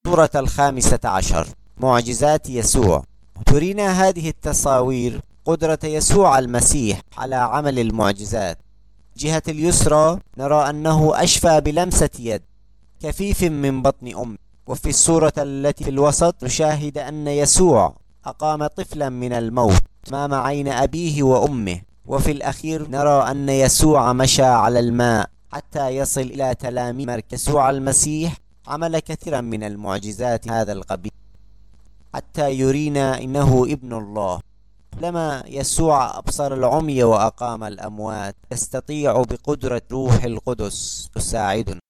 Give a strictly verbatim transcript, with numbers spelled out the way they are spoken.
الصورة الخامسة عشر: معجزات يسوع. ترينا هذه التصاوير قدرة يسوع المسيح على عمل المعجزات. جهة اليسرى نرى أنه أشفى بلمسة يد كفيف من بطن أم، وفي الصورة التي في الوسط نشاهد أن يسوع أقام طفلا من الموت أمام عين أبيه وأمه، وفي الأخير نرى أن يسوع مشى على الماء حتى يصل إلى تلاميذ. يسوع المسيح عمل كثيرا من المعجزات هذا القبيل حتى يرينا إنه ابن الله. لما يسوع أبصر العمي وأقام الأموات، يستطيع بقدرة روح القدس يساعدنا.